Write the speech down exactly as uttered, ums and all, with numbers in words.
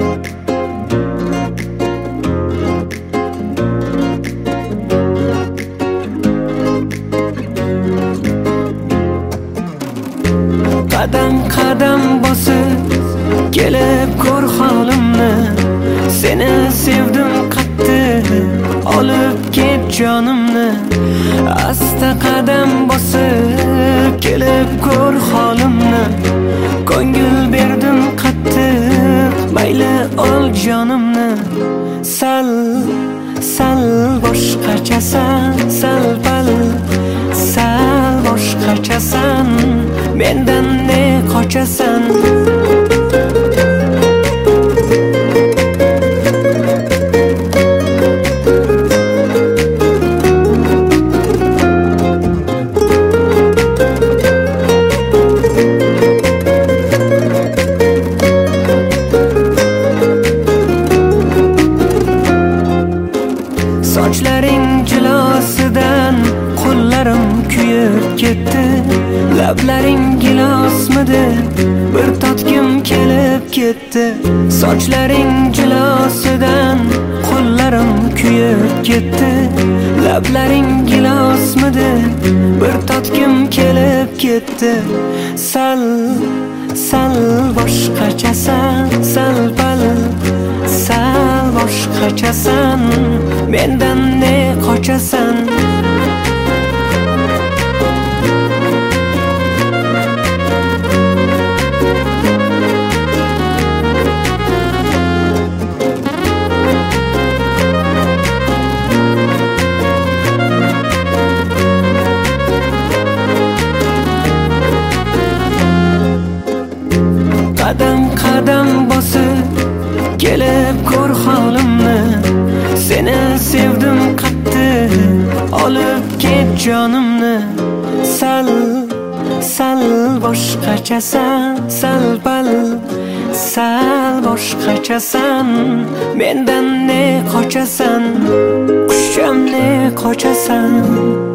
Qadam qadam bosib kelib ko'r holimni, seni sevdim qattiq, olib ket jonimni. Asta qadam bosib kelib ko'r holimni, ko'ngil berdim qattiq, mayli ol jonimni. Sal sal boshqachasan, sal pal sal boshqachasan, mendan ne qochasan? Sochlaring jilosidan qo'llarim kuyib ketdi, lablaring gilosmidi, bir totgim kelib ketdi. Sochlaring jilosidan qo'llarim kuyib ketdi, lablaring gilosmidi, bir totgim kelib ketdi. Sal sal boshqachasan, sal pal sal boshqachasan, mendan ne qochasan? Qadam qadam bosib kelib ko'r holimni, seni sevdim qattiq, olib ket jonimni. Sal sal boshqachasan, sal pal sal boshqachasan, mendan ne qochasan? Qusham ne qochasan?